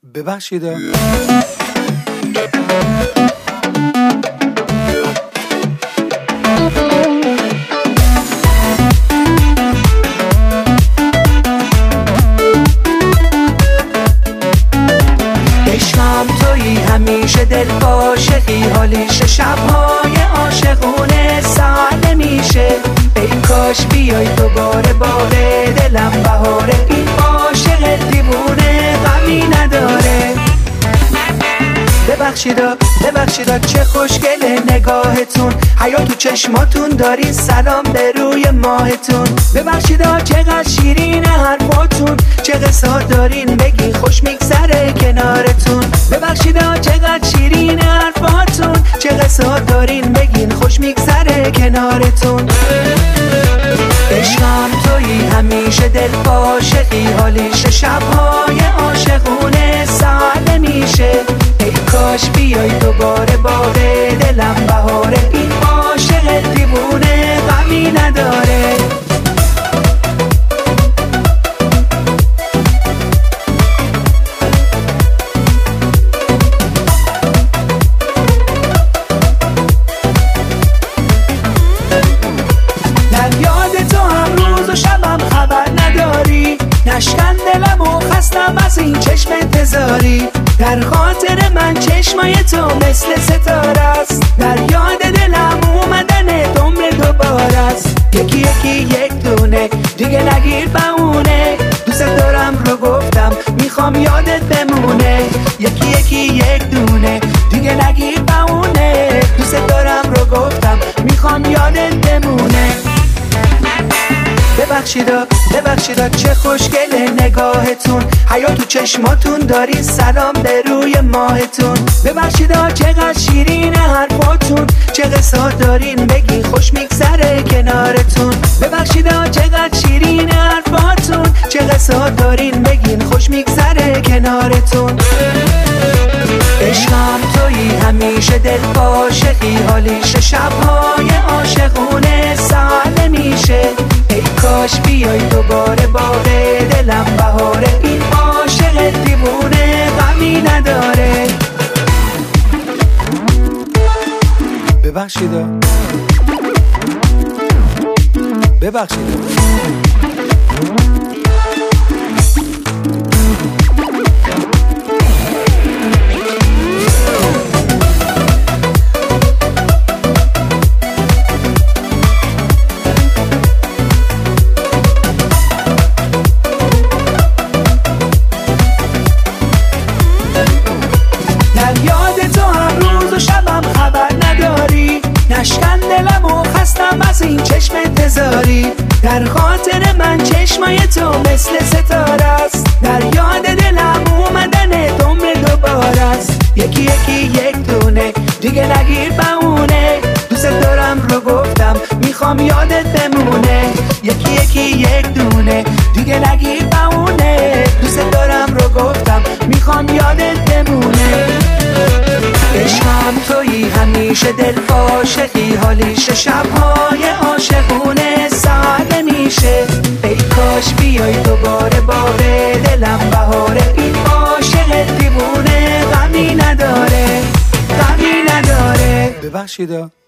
ببخشید. عشقم تویی همیشه دل عاشقی، حالیش شبهای عاشقونه ساعت نمیشه. ای کاش بیای دوباره باغ دلم بهاره، این عاشق دیوونه غمی نداره. ببخشیدا چه خوشگله نگاهتون، حیا تو چشماتون داری سلام به روی ماهتون. ببخشیدا چقدر شیرین حرفاتون، چه قصه دارین بگین خوش میگذره کنارتون. ببخشیدا چقدر شیرین حرفاتون، چه قصه دارین بگین خوش میگذره کنارتون. عشقم تویی همیشه دل عاشقی، حالیش شبهای عاشقونه ساعت نمیشه. ای کاش بیای دوباره باغ دلم بهاره، این عاشق دیوونه غمی نداره. در یاد تو هم روز و شبم خبر نداری، نشکن دلم و خستم از این چشم انتظاری. در خاطر من چشمای تو مثل ستاره است، در یاد دلم اومدن عمر دوباره است. یکی یک دونه دیگه نگیر بمونه، دوست دارم رو گفتم میخوام یادت بمونه. یکی یک دونه دیگه نگیر بمونه، دوست دارم رو گفتم میخوام یادت بمونه. ببخشیدا چه خوشگله نگاهتون، حیا تو چشماتون داری سلام به روی ماهتون. ببخشیدا چقدر شیرین حرفاتون، چه قصه دارین بگین خوش میگذره کنارتون. ببخشیدا چقدر شیرین حرفاتون، چه قصه دارین بگین خوش میگذره کنارتون. عشقم تویی همیشه دل عاشقی، حالیش شبهای عاشقونه ساعت نمیشه. ای کاش بیای دوباره باغ دلم بهاره، این عاشق دیوونه غمی نداره. ببخشید. نشکن دلم و خستم از این چشم انتظاری. در خاطر من چشمای تو مثل ستاره است، در یاد دلم اومدن عمر دوباره است. یکی یک دونه دیگه نگیر بمونه، دوست دارم رو گفتم میخوام یادت بمونه. یکی یک دونه دیگه نگیر بمونه، دوست دارم رو گفتم میخوام یادت بمونه. عشقم تویی همیشه دل عاشقی، حالیش شبهای عاشقونه ساعت نمیشه. ای کاش بیای دوباره باغ دلم بهاره، این عاشق دیوونه غمی نداره. ببخشید.